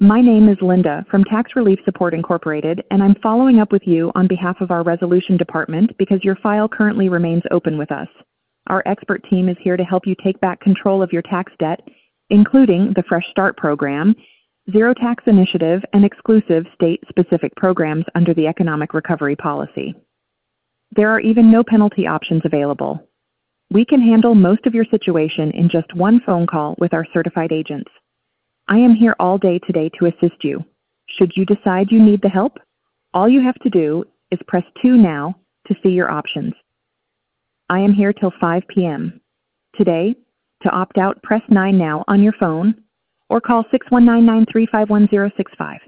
My name is Linda from Tax Relief Support Incorporated, and I'm following up with you on behalf of our resolution department because your file currently remains open with us. Our expert team is here to help you take back control of your tax debt, including the Fresh Start program, Zero Tax Initiative, and exclusive state-specific programs under the Economic Recovery Policy. There are even no penalty options available. We can handle most of your situation in just one phone call with our certified agents. I am here all day today to assist you. Should you decide you need the help, all you have to do is press 2 now to see your options. I am here till 5 p.m. Today, to opt out, press 9 now on your phone or call 619-935-1065.